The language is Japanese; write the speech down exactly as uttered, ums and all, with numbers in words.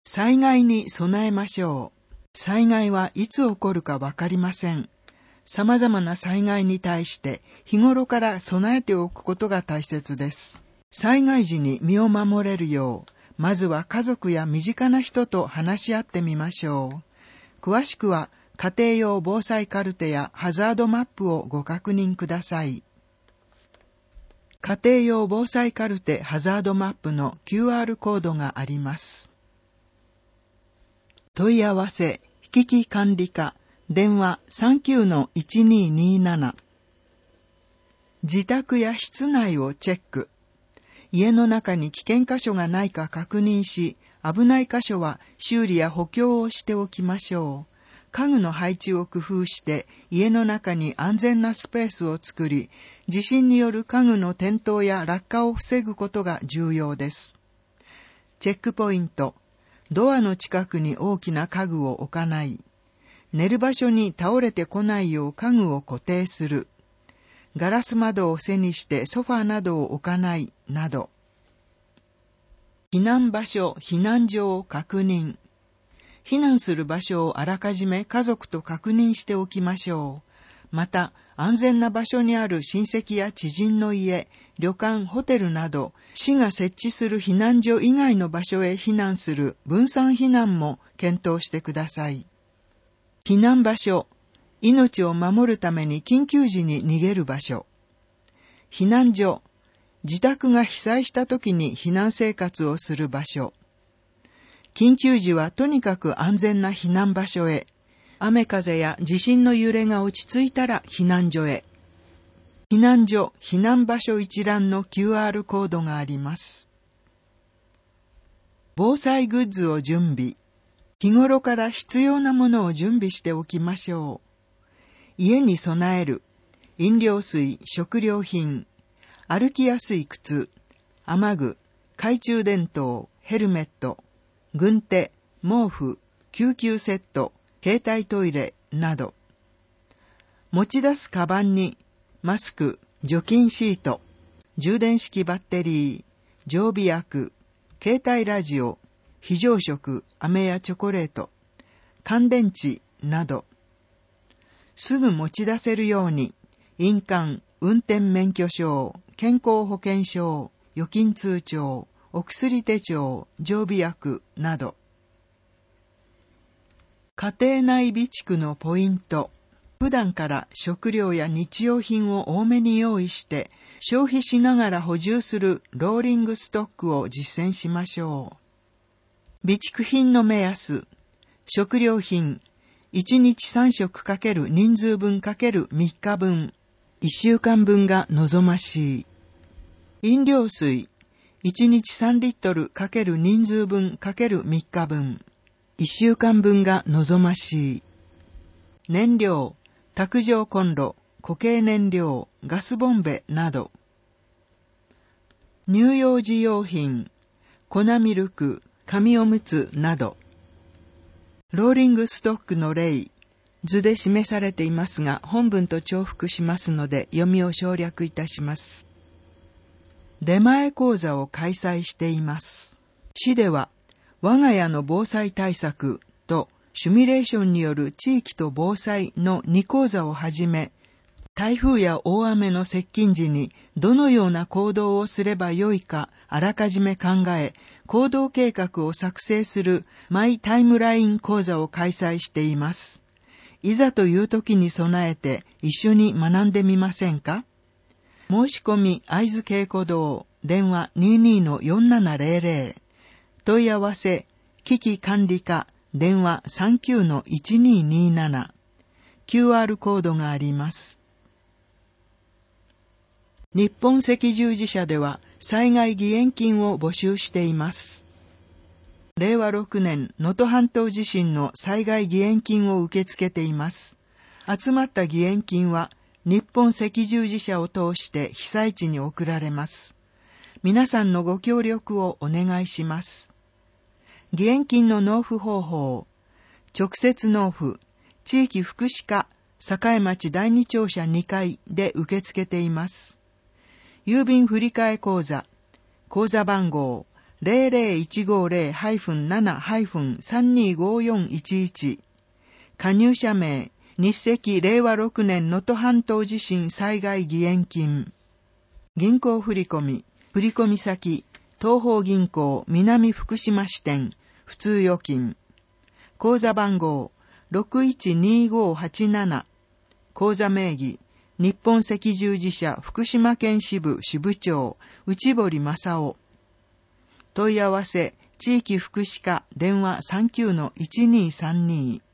災害に備えましょう。災害はいつ起こるかわかりません。様々な災害に対して日頃から備えておくことが大切です。災害時に身を守れるよう、まずは家族や身近な人と話し合ってみましょう。詳しくは家庭用防災カルテやハザードマップをご確認ください。家庭用防災カルテハザードマップの キューアール コードがあります。問い合わせ、引き管理課、電話 さんきゅうのいちにーにーなな。自宅や室内をチェック。家の中に危険箇所がないか確認し、危ない箇所は修理や補強をしておきましょう。家具の配置を工夫して家の中に安全なスペースを作り、地震による家具の転倒や落下を防ぐことが重要です。チェックポイント。ドアの近くに大きな家具を置かない。寝る場所に倒れてこないよう家具を固定する。ガラス窓を背にしてソファーなどを置かないなど。避難場所、避難所を確認。避難する場所をあらかじめ家族と確認しておきましょう。また、安全な場所にある親戚や知人の家、旅館、ホテルなど、市が設置する避難所以外の場所へ避難する分散避難も検討してください。避難場所、命を守るために緊急時に逃げる場所。避難所、自宅が被災した時に避難生活をする場所。緊急時はとにかく安全な避難場所へ。雨風や地震の揺れが落ち着いたら避難所へ。避難所、避難場所一覧の キューアール コードがあります。防災グッズを準備。日頃から必要なものを準備しておきましょう。家に備える。飲料水、食料品。歩きやすい靴。雨具、懐中電灯、ヘルメット。軍手、毛布、救急セット、携帯トイレなど。持ち出すカバンに、マスク、除菌シート、充電式バッテリー、常備薬、携帯ラジオ、非常食、飴やチョコレート、乾電池など。すぐ持ち出せるように、印鑑、運転免許証、健康保険証、預金通帳、お薬手帳、常備薬など。家庭内備蓄のポイント。普段から食料や日用品を多めに用意して消費しながら補充するローリングストックを実践しましょう。備蓄品の目安。食料品いちにちさん食かける人数分かけるみっかぶん、いっしゅうかんぶんが望ましい。飲料水いちにちさんリットルかける人数分かけるみっかぶん、いっしゅうかんぶんが望ましい。燃料、卓上コンロ、固形燃料、ガスボンベなど。乳幼児用品、粉ミルク、紙おむつなど。ローリングストックの例、図で示されていますが、本文と重複しますので読みを省略いたします。出前講座を開催しています。市では、我が家の防災対策とシミュレーションによる地域と防災のに講座をはじめ、台風や大雨の接近時にどのような行動をすればよいかあらかじめ考え、行動計画を作成するマイタイムライン講座を開催しています。いざという時に備えて一緒に学んでみませんか？申し込み会津稽古堂、電話 にじゅうにのよんななゼロゼロ、問い合わせ危機管理課、電話 さんきゅうのいちにーにーなな、キューアール コードがあります。日本赤十字社では災害義援金を募集しています。れいわろくねん能登半島地震の災害義援金を受け付けています。集まった義援金は日本赤十字社を通して被災地に送られます。皆さんのご協力をお願いします。義援金の納付方法、直接納付、地域福祉課、栄町だいに庁舎にかいで受け付けています。郵便振替口座、口座番号ゼロゼロいちごゼロ なな さんにごよんいちいち 加入者名日赤れいわろくねん能登半島地震災害義援金銀行振込振込先東方銀行南福島支店普通預金口座番号 ろくいちにごはちなな 口座名義日本赤十字社福島県支部支部長内堀正夫問い合わせ地域福祉課電話 さんきゅうのいちにーさんに